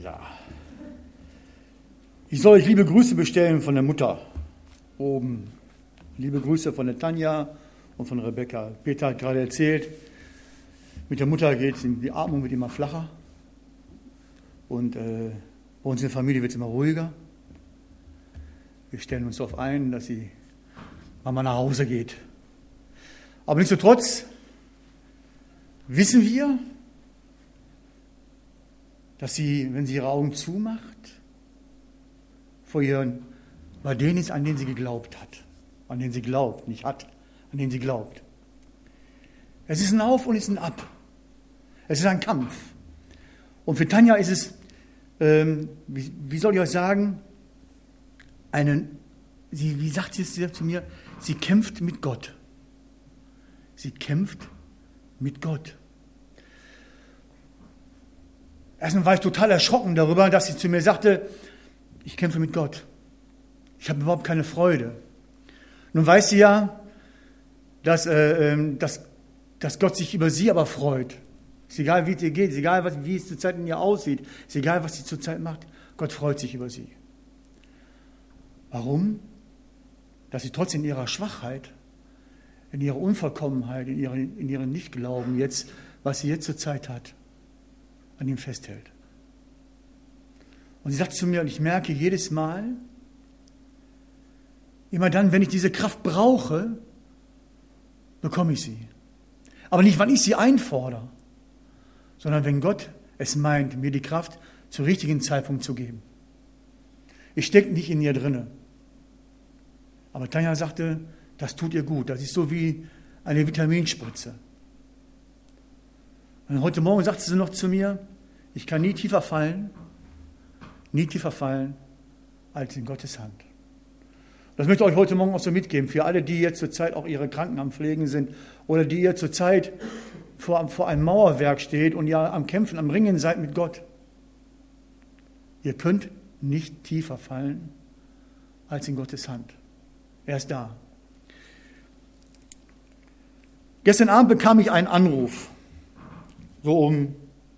Ja. Ich soll euch liebe Grüße bestellen von der Mutter oben. Liebe Grüße von der Tanja und von Rebecca. Peter hat gerade erzählt, mit der Mutter die Atmung wird immer flacher. Und bei uns in der Familie wird es immer ruhiger. Wir stellen uns darauf ein, dass sie Mama nach Hause geht. Aber nichtsdestotrotz wissen wir, dass sie, wenn sie ihre Augen zumacht, bei denen ist, an denen sie geglaubt hat. An denen sie glaubt, nicht hat, an denen sie glaubt. Es ist ein Auf und es ist ein Ab. Es ist ein Kampf. Und für Tanja ist es, wie soll ich euch sagen, wie sagt sie es zu mir? Sie kämpft mit Gott. Sie kämpft mit Gott. Erstmal war ich total erschrocken darüber, dass sie zu mir sagte, ich kämpfe mit Gott. Ich habe überhaupt keine Freude. Nun weiß sie ja, dass Gott sich über sie aber freut. Ist egal, wie es ihr geht, ist egal, wie es zurzeit in ihr aussieht, ist egal, was sie zurzeit macht. Gott freut sich über sie. Warum? Dass sie trotzdem in ihrer Schwachheit, in ihrer Unvollkommenheit, in ihrem Nichtglauben jetzt, was sie jetzt zurzeit hat, an ihm festhält. Und sie sagt zu mir, und ich merke jedes Mal, immer dann, wenn ich diese Kraft brauche, bekomme ich sie. Aber nicht, wann ich sie einfordere, sondern wenn Gott es meint, mir die Kraft zum richtigen Zeitpunkt zu geben. Ich stecke nicht in ihr drinne. Aber Tanja sagte, das tut ihr gut. Das ist so wie eine Vitaminspritze. Und heute Morgen sagte sie noch zu mir, ich kann nie tiefer fallen als in Gottes Hand. Das möchte ich euch heute Morgen auch so mitgeben, für alle, die jetzt zurzeit auch ihre Kranken am Pflegen sind oder die ihr zurzeit vor einem Mauerwerk steht und ja am Kämpfen, am Ringen seid mit Gott. Ihr könnt nicht tiefer fallen als in Gottes Hand. Er ist da. Gestern Abend bekam ich einen Anruf, um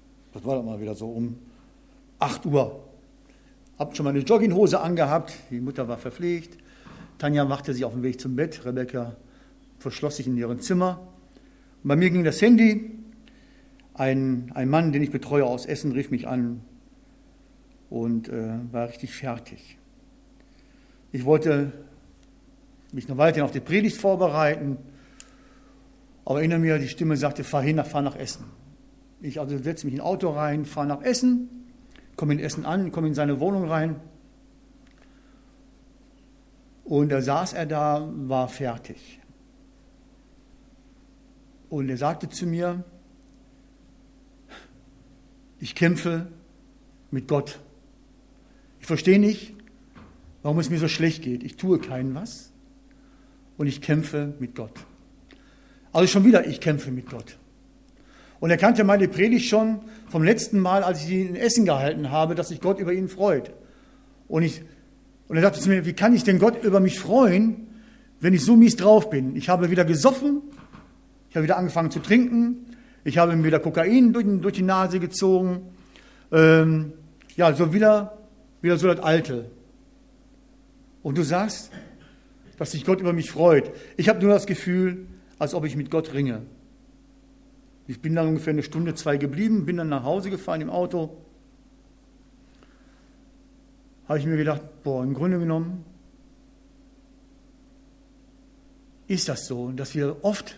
8 Uhr. Hab schon meine Jogginghose angehabt, die Mutter war verpflegt. Tanja machte sich auf den Weg zum Bett, Rebecca verschloss sich in ihrem Zimmer. Und bei mir ging das Handy. Ein Mann, den ich betreue aus Essen, rief mich an und war richtig fertig. Ich wollte mich noch weiterhin auf die Predigt vorbereiten, aber in mir die Stimme sagte, fahr nach Essen. Ich also setze mich in ein Auto rein, fahre nach Essen, komme in Essen an, komme in seine Wohnung rein und da saß er da, war fertig. Und er sagte zu mir, ich kämpfe mit Gott. Ich verstehe nicht, warum es mir so schlecht geht. Ich tue keinen was und ich kämpfe mit Gott. Also schon wieder, ich kämpfe mit Gott. Und er kannte meine Predigt schon vom letzten Mal, als ich sie in Essen gehalten habe, dass sich Gott über ihn freut. Und er sagte zu mir, wie kann ich denn Gott über mich freuen, wenn ich so mies drauf bin? Ich habe wieder gesoffen, ich habe wieder angefangen zu trinken, ich habe mir wieder Kokain durch die Nase gezogen. So wieder so das Alte. Und du sagst, dass sich Gott über mich freut. Ich habe nur das Gefühl, als ob ich mit Gott ringe. Ich bin dann ungefähr 1 Stunde, 2 geblieben, bin dann nach Hause gefahren im Auto. Habe ich mir gedacht, im Grunde genommen ist das so, dass wir oft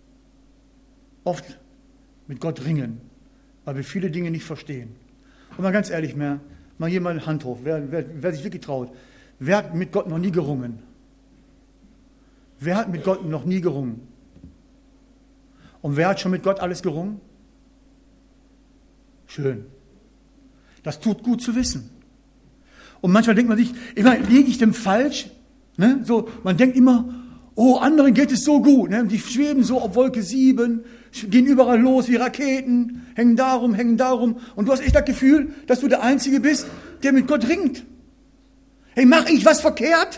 mit Gott ringen, weil wir viele Dinge nicht verstehen. Und mal ganz ehrlich, mal hier mal Hand hoch, wer sich wirklich traut. Wer hat mit Gott noch nie gerungen? Wer hat mit Gott noch nie gerungen? Und wer hat schon mit Gott alles gerungen? Schön. Das tut gut zu wissen. Und manchmal denkt man sich, liege ich dem falsch? Ne? So, man denkt immer, anderen geht es so gut. Ne? Die schweben so auf Wolke 7, gehen überall los wie Raketen, hängen darum. Und du hast echt das Gefühl, dass du der Einzige bist, der mit Gott ringt. Hey, mache ich was verkehrt?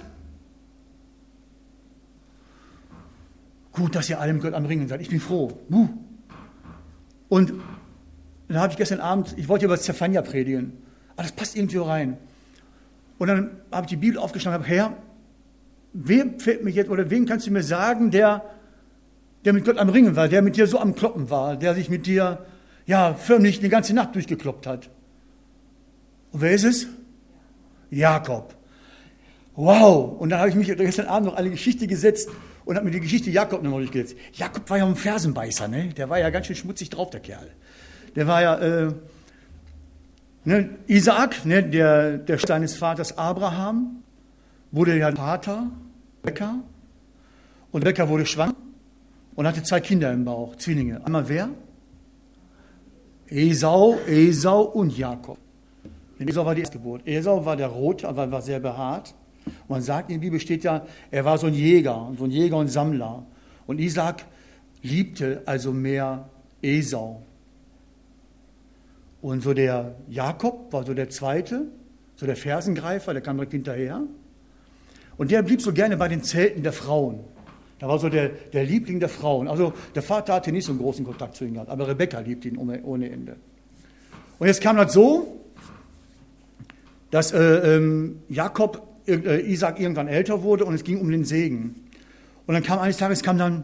Gut, dass ihr alle mit Gott am Ringen seid. Ich bin froh. Und dann habe ich gestern Abend, ich wollte über Zephania predigen, Aber das passt irgendwie rein. Und dann habe ich die Bibel aufgeschlagen und habe, Herr, wem fällt mir jetzt, oder wen kannst du mir sagen, der mit Gott am Ringen war, der mit dir so am Kloppen war, der sich mit dir, ja, förmlich die ganze Nacht durchgekloppt hat. Und wer ist es? Jakob. Wow! Und dann habe ich mich gestern Abend noch eine Geschichte gesetzt und habe mir die Geschichte Jakob nochmal durchgesetzt. Jakob war ja ein Fersenbeißer, ne? Der war ja ganz schön schmutzig drauf, der Kerl. Der war ja, Isaak, ne, der seines Vaters Abraham, wurde ja Vater, Rebekka. Und Rebekka wurde schwanger und hatte 2 Kinder im Bauch, Zwillinge. Einmal wer? Esau und Jakob. Denn Esau war die Erstgeburt. Esau war der Rote, aber war sehr behaart. Und man sagt, in der Bibel steht ja, er war so ein Jäger und Sammler. Und Isaak liebte also mehr Esau. Und so der Jakob war so der Zweite, so der Fersengreifer, der kam direkt hinterher. Und der blieb so gerne bei den Zelten der Frauen. Da war so der Liebling der Frauen. Also der Vater hatte nicht so einen großen Kontakt zu ihm gehabt, aber Rebekka liebte ihn ohne Ende. Und jetzt kam das so, dass Isaak irgendwann älter wurde und es ging um den Segen. Und dann kam eines Tages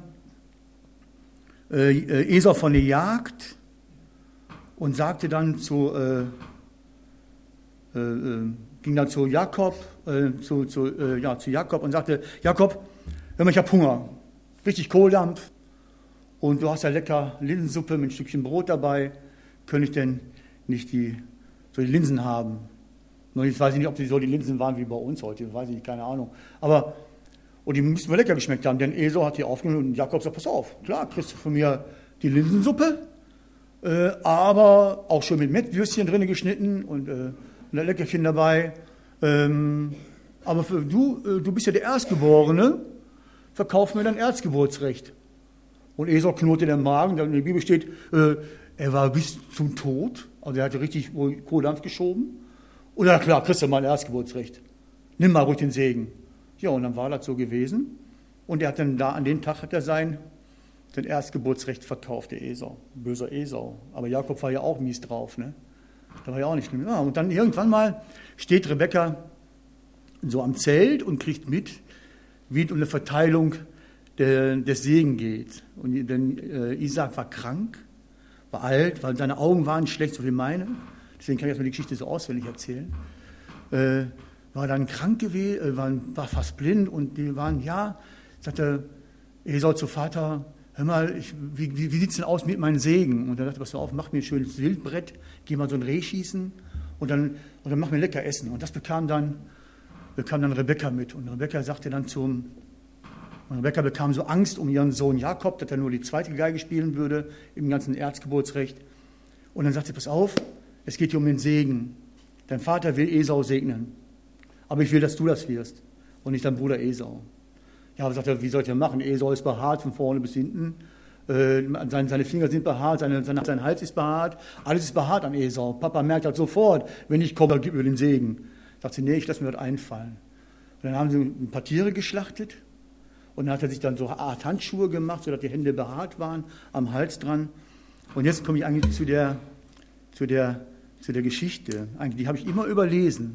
Esau von der Jagd und sagte dann ging dann zu Jakob, zu Jakob und sagte, Jakob, hör mal, ich habe Hunger, richtig Kohldampf und du hast ja lecker Linsensuppe mit ein Stückchen Brot dabei, könnte ich denn nicht die Linsen haben? Nur jetzt weiß ich nicht, ob die so die Linsen waren wie bei uns heute, weiß ich nicht, keine Ahnung. Und die müssten mir lecker geschmeckt haben, denn Esau hat die aufgenommen und Jakob sagt, pass auf, klar, kriegst du von mir die Linsensuppe, aber auch schon mit Mettwürstchen drin geschnitten und ein Leckerchen dabei. Aber du bist ja der Erstgeborene, verkauf mir dein Erstgeburtsrecht. Und Esau knurrte den Magen, in der Bibel steht, er war bis zum Tod, also er hatte richtig Kohldampf geschoben. Und ja klar, kriegst du mal ein Erstgeburtsrecht. Nimm mal ruhig den Segen. Ja, und dann war das so gewesen. Und er hat dann an dem Tag hat er sein Erstgeburtsrecht verkauft, der Esau. Böser Esau. Aber Jakob war ja auch mies drauf, ne? Da war ja auch nicht schlimm. Ja, und dann irgendwann mal steht Rebekka so am Zelt und kriegt mit, wie es um eine Verteilung des Segen geht. Und denn Isaak war krank, war alt, weil seine Augen waren schlecht, so wie meine. Deswegen kann ich erstmal die Geschichte so auswendig erzählen. War dann krank gewesen, war fast blind und die waren, sagte Esau zu Vater, hör mal, wie sieht es denn aus mit meinem Segen? Und er dachte, pass auf, mach mir ein schönes Wildbrett, geh mal so ein Reh schießen und dann mach mir lecker Essen. Und das bekam dann Rebekka mit. Und Rebekka sagte dann Rebekka bekam so Angst um ihren Sohn Jakob, dass er nur die 2. Geige spielen würde im ganzen Erstgeburtsrecht. Und dann sagte sie, pass auf, es geht hier um den Segen. Dein Vater will Esau segnen. Aber ich will, dass du das wirst und nicht dein Bruder Esau. Ja, aber sagt er, wie soll ich das machen? Esau ist behaart von vorne bis hinten. Seine Finger sind behaart, sein Hals ist behaart. Alles ist behaart an Esau. Papa merkt das sofort. Wenn ich komme, dann gib mir den Segen. Sagt sie, nee, ich lasse mir das einfallen. Und dann haben sie ein paar Tiere geschlachtet. Und dann hat er sich dann so eine Art Handschuhe gemacht, sodass die Hände behaart waren, am Hals dran. Und jetzt komme ich eigentlich zu der Geschichte. Eigentlich, die habe ich immer überlesen.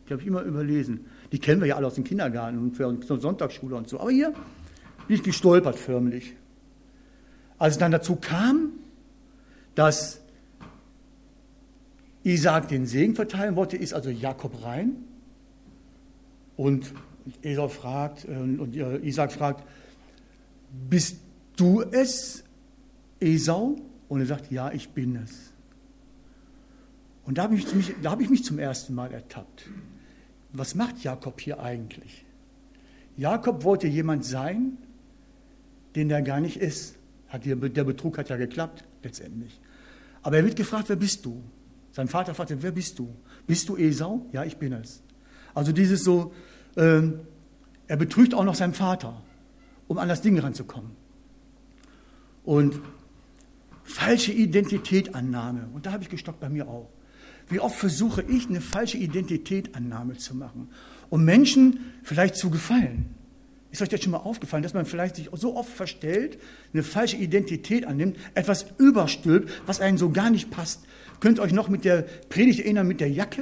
Die kennen wir ja alle aus dem Kindergarten und für unsere Sonntagsschule und so. Aber hier bin ich gestolpert förmlich. Als es dann dazu kam, dass Isaak den Segen verteilen wollte, ist also Jakob rein. Und Esau fragt, und Isaak fragt, bist du es, Esau? Und er sagt, ja, ich bin es. Und da habe ich mich zum ersten Mal ertappt. Was macht Jakob hier eigentlich? Jakob wollte jemand sein, den er gar nicht ist. Der Betrug hat ja geklappt, letztendlich. Aber er wird gefragt, wer bist du? Sein Vater fragte, wer bist du? Bist du Esau? Ja, ich bin es. Also dieses so, er betrügt auch noch seinen Vater, um an das Ding ranzukommen. Und falsche Identitätannahme. Und da habe ich gestockt bei mir auch. Wie oft versuche ich, eine falsche Identitätannahme zu machen, um Menschen vielleicht zu gefallen. Ist euch das schon mal aufgefallen, dass man vielleicht sich so oft verstellt, eine falsche Identität annimmt, etwas überstülpt, was einem so gar nicht passt? Könnt ihr euch noch mit der Predigt erinnern, mit der Jacke?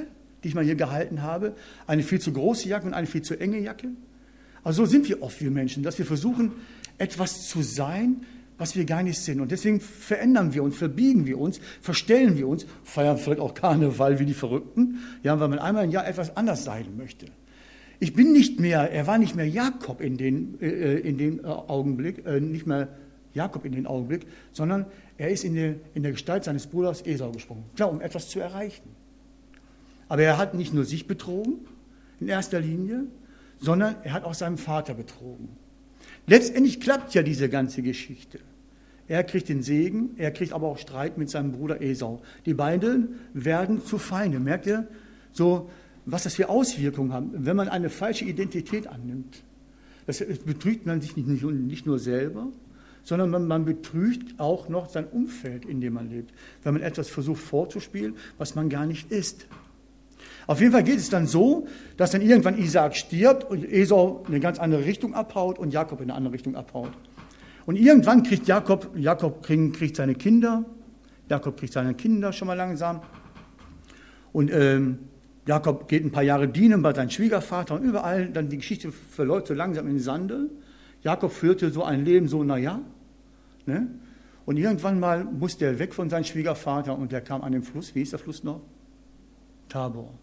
die ich mal hier gehalten habe. Eine viel zu große Jacke und eine viel zu enge Jacke. Also so sind wir oft, wir Menschen, dass wir versuchen, etwas zu sein, was wir gar nicht sind. Und deswegen verändern wir uns, verbiegen wir uns, verstellen wir uns, feiern vielleicht auch Karneval wie die Verrückten, ja, weil man einmal im Jahr etwas anders sein möchte. Er war nicht mehr Jakob in den Augenblick, nicht mehr Jakob in den Augenblick, sondern er ist in der Gestalt seines Bruders Esau gesprungen. Klar, um etwas zu erreichen. Aber er hat nicht nur sich betrogen, in erster Linie, sondern er hat auch seinen Vater betrogen. Letztendlich klappt ja diese ganze Geschichte. Er kriegt den Segen, er kriegt aber auch Streit mit seinem Bruder Esau. Die beiden werden zu Feinde. Merkt ihr, so, was das für Auswirkungen haben, wenn man eine falsche Identität annimmt? Das betrügt man sich nicht nur selber, sondern man betrügt auch noch sein Umfeld, in dem man lebt, wenn man etwas versucht vorzuspielen, was man gar nicht ist. Auf jeden Fall geht es dann so, dass dann irgendwann Isaak stirbt und Esau in eine ganz andere Richtung abhaut und Jakob in eine andere Richtung abhaut. Und irgendwann kriegt Jakob seine Kinder, Jakob kriegt seine Kinder schon mal langsam und Jakob geht ein paar Jahre dienen bei seinem Schwiegervater und überall, dann die Geschichte verläuft so langsam in den Sande. Jakob führte so ein Leben so, ne? Und irgendwann mal musste er weg von seinem Schwiegervater und der kam an den Fluss, wie hieß der Fluss noch? Tabor.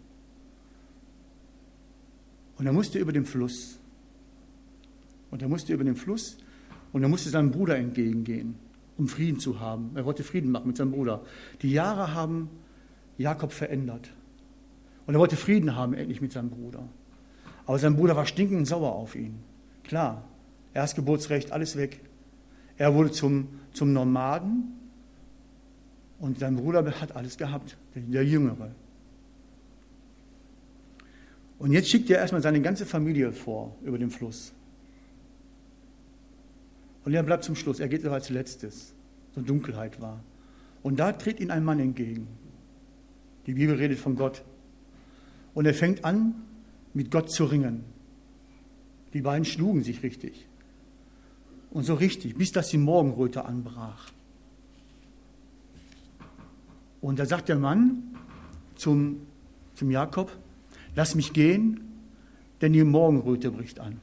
Und er musste über den Fluss. Und er musste seinem Bruder entgegengehen, um Frieden zu haben. Er wollte Frieden machen mit seinem Bruder. Die Jahre haben Jakob verändert. Und er wollte Frieden haben endlich mit seinem Bruder. Aber sein Bruder war stinkend sauer auf ihn. Klar, Erstgeburtsrecht, alles weg. Er wurde zum Nomaden und sein Bruder hat alles gehabt, der Jüngere. Und jetzt schickt er erstmal seine ganze Familie vor über den Fluss. Und er bleibt zum Schluss, er geht so als letztes, so Dunkelheit war. Und da tritt ihm ein Mann entgegen. Die Bibel redet von Gott. Und er fängt an, mit Gott zu ringen. Die beiden schlugen sich richtig. Und so richtig, bis dass die Morgenröte anbrach. Und da sagt der Mann zum Jakob, lass mich gehen, denn die Morgenröte bricht an.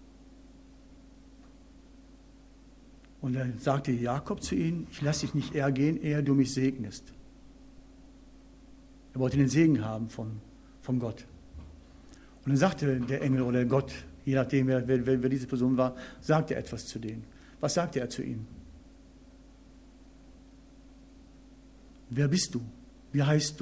Und dann sagte Jakob zu ihm, ich lasse dich nicht eher gehen, ehe du mich segnest. Er wollte den Segen haben von Gott. Und dann sagte der Engel oder Gott, je nachdem, wer diese Person war, sagte etwas zu denen. Was sagte er zu ihm? Wer bist du? Wie heißt du?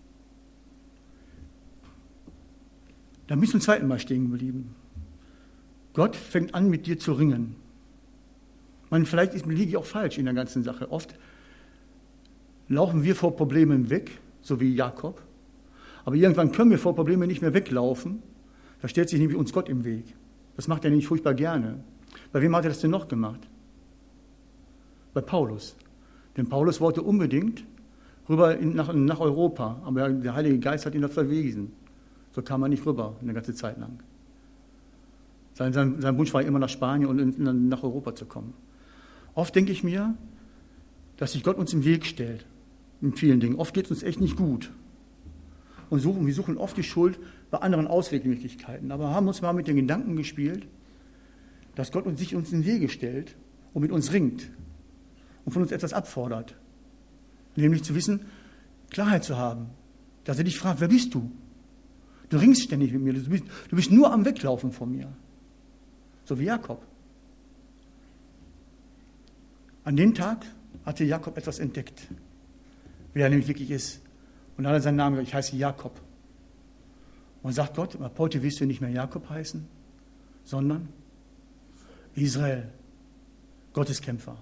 Da bist du zum zweiten Mal stehen geblieben. Gott fängt an, mit dir zu ringen. Vielleicht liege ich auch falsch in der ganzen Sache. Oft laufen wir vor Problemen weg, so wie Jakob. Aber irgendwann können wir vor Problemen nicht mehr weglaufen. Da stellt sich nämlich uns Gott im Weg. Das macht er nicht furchtbar gerne. Bei wem hat er das denn noch gemacht? Bei Paulus. Denn Paulus wollte unbedingt rüber nach Europa. Aber der Heilige Geist hat ihn da verwiesen. So kam er nicht rüber eine ganze Zeit lang. Sein Wunsch war immer nach Spanien und nach Europa zu kommen. Oft denke ich mir, dass sich Gott uns im Weg stellt, in vielen Dingen. Oft geht es uns echt nicht gut. Und wir suchen oft die Schuld bei anderen Auswegmöglichkeiten. Aber haben uns mal mit den Gedanken gespielt, dass Gott uns in den Wege stellt und mit uns ringt und von uns etwas abfordert. Nämlich zu wissen, Klarheit zu haben. Dass er dich fragt, wer bist du? Du ringst ständig mit mir, du bist nur am Weglaufen von mir. So wie Jakob. An dem Tag hatte Jakob etwas entdeckt, wer er nämlich wirklich ist. Und dann hat er seinen Namen gesagt, ich heiße Jakob. Und sagt Gott, ab heute wirst du nicht mehr Jakob heißen, sondern Israel, Gotteskämpfer.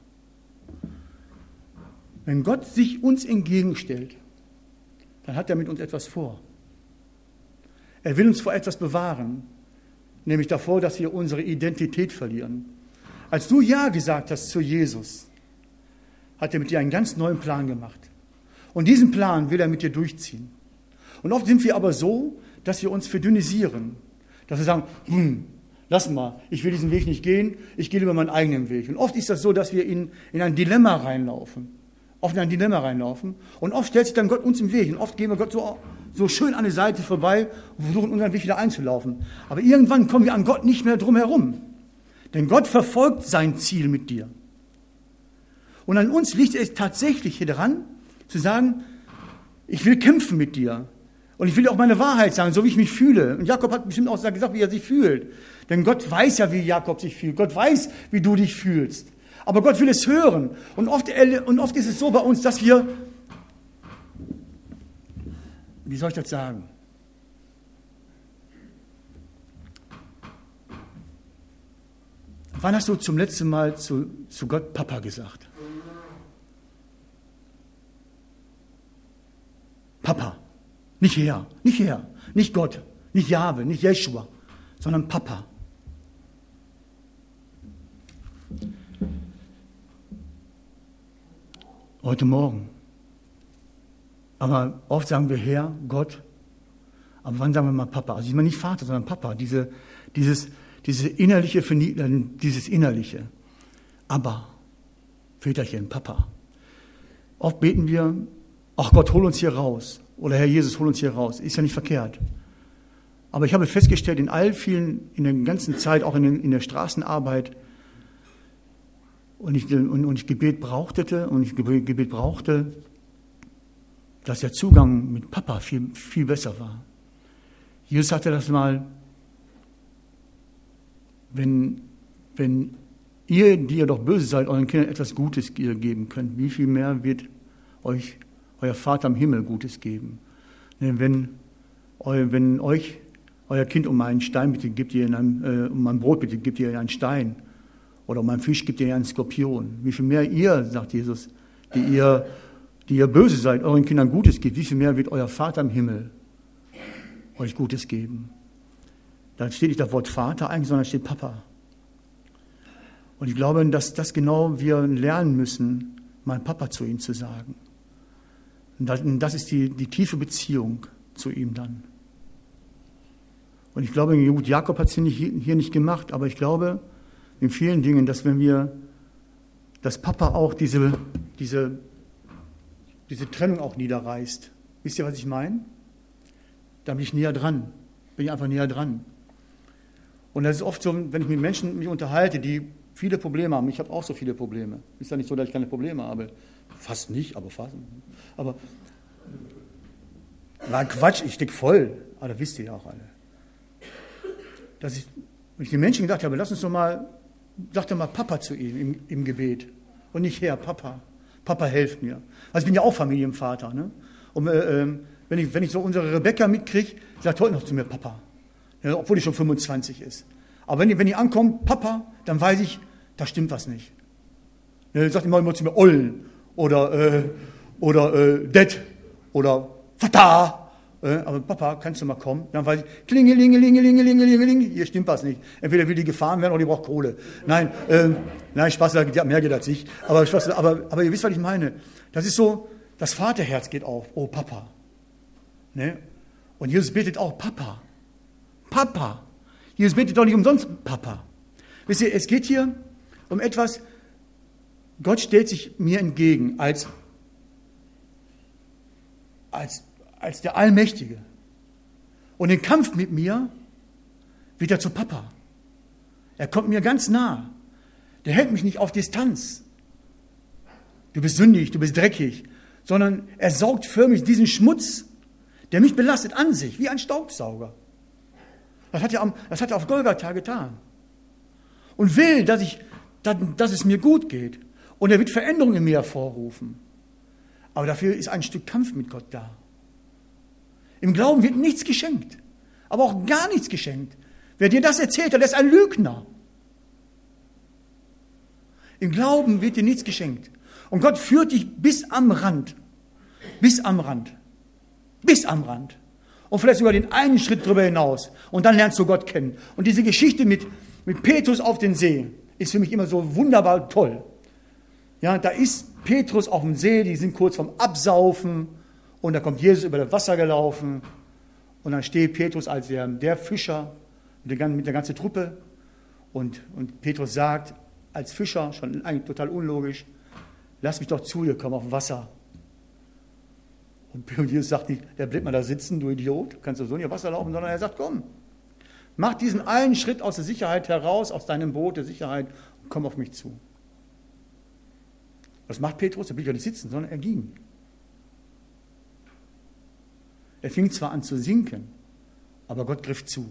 Wenn Gott sich uns entgegenstellt, dann hat er mit uns etwas vor. Er will uns vor etwas bewahren, nämlich davor, dass wir unsere Identität verlieren. Als du Ja gesagt hast zu Jesus, hat er mit dir einen ganz neuen Plan gemacht. Und diesen Plan will er mit dir durchziehen. Und oft sind wir aber so, dass wir uns verdünnisieren. Dass wir sagen, lass mal, ich will diesen Weg nicht gehen, ich gehe lieber meinen eigenen Weg. Und oft ist das so, dass wir in ein Dilemma reinlaufen. Und oft stellt sich dann Gott uns im Weg. Und oft gehen wir Gott so so schön an der Seite vorbei und versuchen, unseren Weg wieder einzulaufen. Aber irgendwann kommen wir an Gott nicht mehr drum herum. Denn Gott verfolgt sein Ziel mit dir. Und an uns liegt es tatsächlich hier dran, zu sagen, ich will kämpfen mit dir. Und ich will dir auch meine Wahrheit sagen, so wie ich mich fühle. Und Jakob hat bestimmt auch gesagt, wie er sich fühlt. Denn Gott weiß ja, wie Jakob sich fühlt. Gott weiß, wie du dich fühlst. Aber Gott will es hören. Und oft ist es so bei uns, dass wir, wie soll ich das sagen? Wann hast du zum letzten Mal zu Gott Papa gesagt? Papa. Nicht Herr, nicht Gott, nicht Jahwe, nicht Jeschua, sondern Papa. Heute Morgen. Aber oft sagen wir Herr, Gott, aber wann sagen wir mal Papa? Also ich meine nicht Vater, sondern Papa. Dieses innerliche Verniedlichen, dieses Innerliche. Aber, Väterchen, Papa. Oft beten wir, ach Gott, hol uns hier raus. Oder Herr Jesus, hol uns hier raus. Ist ja nicht verkehrt. Aber ich habe festgestellt, in der ganzen Zeit, auch in der Straßenarbeit, und ich Gebet brauchte, dass der Zugang mit Papa viel, viel besser war. Jesus sagte das mal, wenn ihr, die ihr doch böse seid, euren Kindern etwas Gutes geben könnt, wie viel mehr wird euch euer Vater im Himmel Gutes geben? Wenn euch euer Kind um einen Stein bittet, gebt ihr um ein Brot bittet, gebt ihr einen Stein. Oder um einen Fisch gibt ihr einen Skorpion. Wie viel mehr ihr, sagt Jesus, die ihr böse seid, euren Kindern Gutes gibt, wie viel mehr wird euer Vater im Himmel euch Gutes geben? Da steht nicht das Wort Vater eigentlich, sondern steht Papa. Und ich glaube, dass das genau wir lernen müssen, mein Papa zu ihm zu sagen. Und das ist die tiefe Beziehung zu ihm dann. Und ich glaube, gut, Jakob hat es hier nicht gemacht, aber ich glaube in vielen Dingen, dass dass Papa auch diese Trennung auch niederreißt. Wisst ihr, was ich meine? Da bin ich näher dran. Bin ich einfach näher dran. Und das ist oft so, wenn ich mit Menschen mich unterhalte, die viele Probleme haben. Ich habe auch so viele Probleme. Ist ja nicht so, dass ich keine Probleme habe. Fast nicht, aber fast. Aber war Quatsch, ich stecke voll. Aber das wisst ihr ja auch alle. Wenn ich den Menschen gedacht habe, lass uns doch mal, sag doch mal Papa zu ihm im Gebet. Und nicht Herr, Papa. Papa, helft mir. Also ich bin ja auch Familienvater. Ne? Und wenn ich so unsere Rebecca mitkriege, sagt heute noch zu mir Papa. Ja, obwohl die schon 25 ist. Aber wenn die ankommt, Papa, dann weiß ich, da stimmt was nicht. Ja, sagt immer zu mir Ollen oder Det oder Vater. Aber Papa, kannst du mal kommen? Dann weiß ich, klingelingelingelingelingeling, hier stimmt was nicht. Entweder will die gefahren werden oder die braucht Kohle. Nein, Spaß, mehr geht als ich. Aber ihr wisst, was ich meine. Das ist so, das Vaterherz geht auf. Oh, Papa. Ne? Und Jesus betet auch Papa. Papa. Jesus betet doch nicht umsonst Papa. Wisst ihr, es geht hier um etwas, Gott stellt sich mir entgegen als der Allmächtige. Und im Kampf mit mir wird er zu Papa. Er kommt mir ganz nah. Der hält mich nicht auf Distanz. Du bist sündig, du bist dreckig. Sondern er saugt förmlich diesen Schmutz, der mich belastet, an sich, wie ein Staubsauger. Das hat er auf Golgatha getan. Und will, dass es mir gut geht. Und er wird Veränderungen in mir hervorrufen. Aber dafür ist ein Stück Kampf mit Gott da. Im Glauben wird nichts geschenkt. Aber auch gar nichts geschenkt. Wer dir das erzählt hat, der ist ein Lügner. Im Glauben wird dir nichts geschenkt. Und Gott führt dich bis am Rand. Bis am Rand. Bis am Rand. Und vielleicht sogar den einen Schritt drüber hinaus. Und dann lernst du Gott kennen. Und diese Geschichte mit Petrus auf den See ist für mich immer so wunderbar toll. Ja, da ist Petrus auf dem See, die sind kurz vorm Absaufen. Und da kommt Jesus über das Wasser gelaufen. Und dann steht Petrus als der Fischer mit der ganzen Truppe. Und Petrus sagt, als Fischer, schon eigentlich total unlogisch, lass mich doch zu dir kommen auf dem Wasser. Und Jesus sagt nicht, der bleibt mal da sitzen, du Idiot, kannst du so nicht auf Wasser laufen, sondern er sagt, komm, mach diesen einen Schritt aus der Sicherheit heraus, aus deinem Boot der Sicherheit und komm auf mich zu. Was macht Petrus? Er blieb ja nicht sitzen, sondern er ging. Er fing zwar an zu sinken, aber Gott griff zu.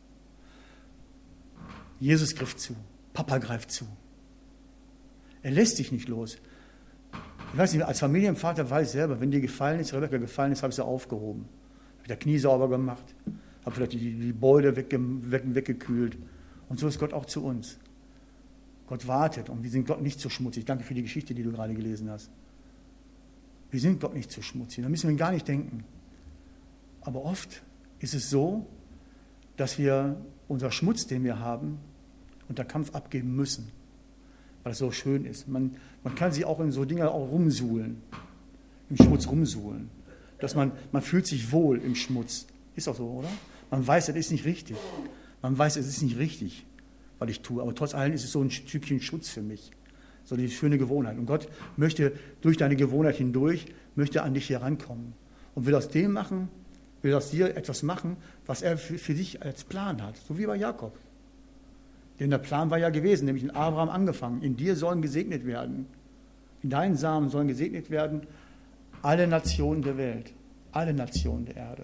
Jesus griff zu. Papa greift zu. Er lässt dich nicht los. Ich weiß nicht, als Familienvater weiß ich selber, wenn dir gefallen ist, Rebecca gefallen ist, habe ich sie aufgehoben. Habe der Knie sauber gemacht, habe vielleicht die Beule weggekühlt. Und so ist Gott auch zu uns. Gott wartet und wir sind Gott nicht zu schmutzig. Danke für die Geschichte, die du gerade gelesen hast. Wir sind Gott nicht zu schmutzig, da müssen wir gar nicht denken. Aber oft ist es so, dass wir unser Schmutz, den wir haben, unter Kampf abgeben müssen, weil es so schön ist. Man kann sich auch in so Dinge auch rumsuhlen, im Schmutz rumsuhlen. Dass man fühlt sich wohl im Schmutz. Ist auch so, oder? Man weiß, es ist nicht richtig. Man weiß, es ist nicht richtig, was ich tue. Aber trotz allem ist es so ein Stückchen Schutz für mich. So eine schöne Gewohnheit. Und Gott möchte durch deine Gewohnheit hindurch, möchte an dich herankommen. Und will aus dem machen, will aus dir etwas machen, was er für dich als Plan hat. So wie bei Jakob. Denn der Plan war ja gewesen, nämlich in Abraham angefangen. In dir sollen gesegnet werden. In deinen Samen sollen gesegnet werden alle Nationen der Welt. Alle Nationen der Erde.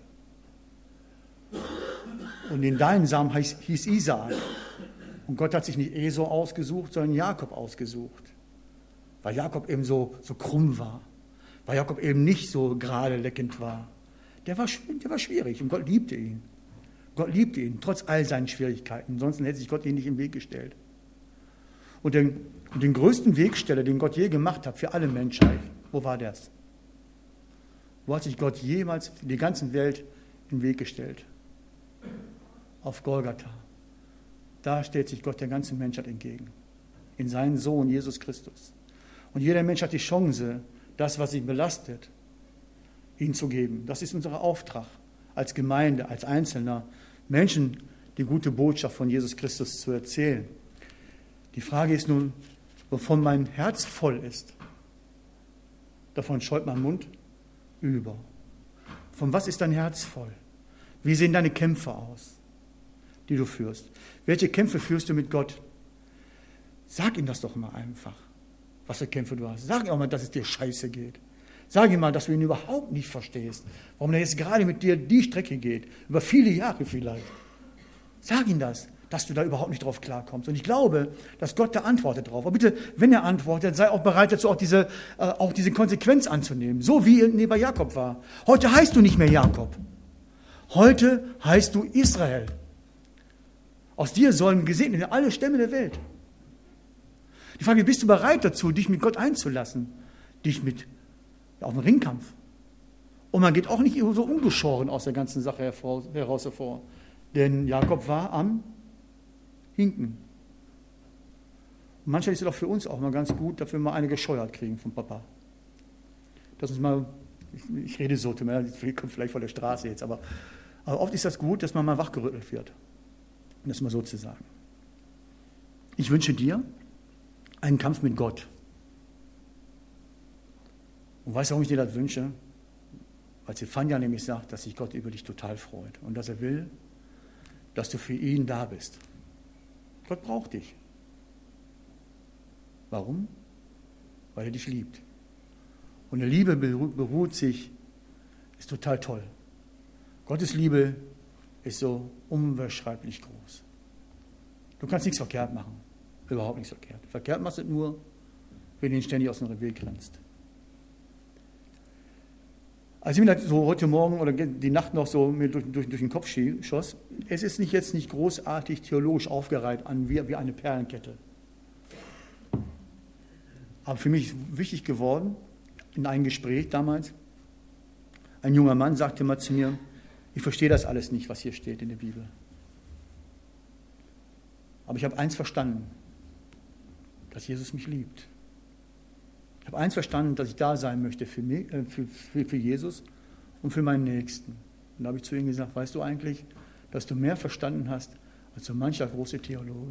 Und in deinen Samen hieß Isaak. Und Gott hat sich nicht Esau ausgesucht, sondern Jakob ausgesucht. Weil Jakob eben so krumm war. Weil Jakob eben nicht so gerade leckend war. Der war schwierig und Gott liebte ihn. Gott liebte ihn, trotz all seinen Schwierigkeiten. Ansonsten hätte sich Gott ihn nicht im Weg gestellt. Und den größten Wegsteller, den Gott je gemacht hat für alle Menschheit, wo war das? Wo hat sich Gott jemals für die ganze Welt in den Weg gestellt? Auf Golgatha. Da stellt sich Gott der ganzen Menschheit entgegen. In seinen Sohn Jesus Christus. Und jeder Mensch hat die Chance, das, was ihn belastet, ihn zu geben. Das ist unser Auftrag als Gemeinde, als Einzelner, Menschen die gute Botschaft von Jesus Christus zu erzählen. Die Frage ist nun, wovon mein Herz voll ist. Davon scheut mein Mund über. Von was ist dein Herz voll? Wie sehen deine Kämpfe aus, die du führst? Welche Kämpfe führst du mit Gott? Sag ihm das doch mal einfach, was für Kämpfe du hast. Sag ihm auch mal, dass es dir scheiße geht. Sag ihm mal, dass du ihn überhaupt nicht verstehst, warum er jetzt gerade mit dir die Strecke geht, über viele Jahre vielleicht. Sag ihm das, dass du da überhaupt nicht drauf klarkommst. Und ich glaube, dass Gott da antwortet drauf. Aber bitte, wenn er antwortet, sei auch bereit dazu, auch diese Konsequenz anzunehmen, so wie bei Jakob war. Heute heißt du nicht mehr Jakob. Heute heißt du Israel. Aus dir sollen gesegnet werden alle Stämme der Welt. Die Frage, bist du bereit dazu, dich mit Gott einzulassen? Dich auf den Ringkampf. Und man geht auch nicht so ungeschoren aus der ganzen Sache heraus hervor. Denn Jakob war am Hinken. Und manchmal ist es doch für uns auch mal ganz gut, dass wir mal eine gescheuert kriegen vom Papa. Dass uns mal, ich rede so, kommt vielleicht von der Straße jetzt, aber oft ist das gut, dass man mal wachgerüttelt wird. Um das mal so zu sagen. Ich wünsche dir einen Kampf mit Gott. Und weißt du, warum ich dir das wünsche? Weil Zephania nämlich sagt, dass sich Gott über dich total freut und dass er will, dass du für ihn da bist. Gott braucht dich. Warum? Weil er dich liebt. Und eine Liebe beruht sich, ist total toll. Gottes Liebe ist so unbeschreiblich groß. Du kannst nichts verkehrt machen. Überhaupt nichts verkehrt. Verkehrt machst du nur, wenn du ihn ständig aus dem Weg rennst. Als ich mir das so heute Morgen oder die Nacht noch so mir durch den Kopf schoss, es ist jetzt nicht großartig theologisch aufgereiht an wie eine Perlenkette. Aber für mich ist wichtig geworden, in einem Gespräch damals, ein junger Mann sagte mal zu mir, ich verstehe das alles nicht, was hier steht in der Bibel. Aber ich habe eins verstanden, dass Jesus mich liebt. Ich habe eins verstanden, dass ich da sein möchte für Jesus und für meinen Nächsten. Und da habe ich zu ihm gesagt, weißt du eigentlich, dass du mehr verstanden hast als so mancher große Theologe?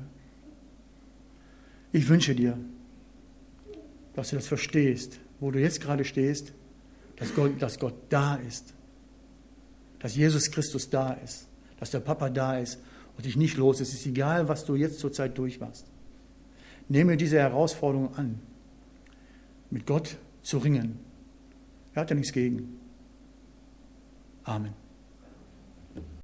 Ich wünsche dir, dass du das verstehst, wo du jetzt gerade stehst dass Gott da ist, dass Jesus Christus da ist, dass der Papa da ist und dich nicht los. Es ist egal, was du jetzt zur Zeit durchmachst. Nehme diese Herausforderung an, mit Gott zu ringen. Er hat ja nichts gegen. Amen.